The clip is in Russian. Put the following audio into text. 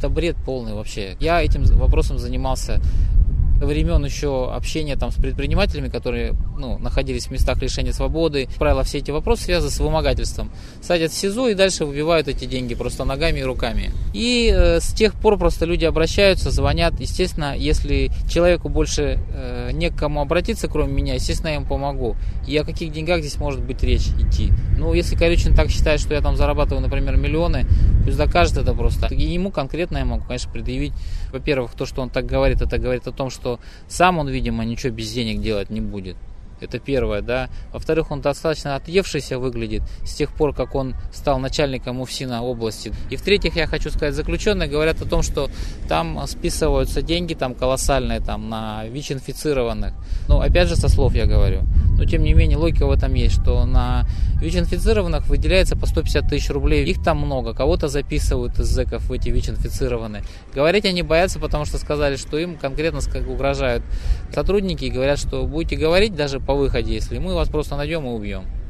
это бред полный вообще. Я этим вопросом занимался времен еще общения там с предпринимателями, которые находились в местах лишения свободы. Как правило, все эти вопросы связаны с вымогательством. Садят в СИЗО и дальше выбивают эти деньги просто ногами и руками. И с тех пор просто люди обращаются, звонят. Естественно, если человеку больше не к кому обратиться, кроме меня, естественно, я ему помогу. И о каких деньгах здесь может быть речь идти? Если Корючин так считает, что я там зарабатываю, например, миллионы, пусть докажет это просто. И ему конкретно я могу, конечно, предъявить. Во-первых, то, что он так говорит, это говорит о том, что сам он, видимо, ничего без денег делать не будет. Это первое, да. Во-вторых, он достаточно отъевшийся выглядит с тех пор, как он стал начальником УФСИНа области. И в-третьих, я хочу сказать, заключенные говорят о том, что там списываются деньги там колоссальные там, на ВИЧ-инфицированных. Опять же, со слов я говорю. Но, тем не менее, логика в этом есть, что на ВИЧ-инфицированных выделяется по 150 тысяч рублей. Их там много. Кого-то записывают из зэков в эти ВИЧ-инфицированные. Говорить они боятся, потому что сказали, что им конкретно угрожают сотрудники и говорят, что будете говорить даже по выходе, если мы вас просто найдем и убьем.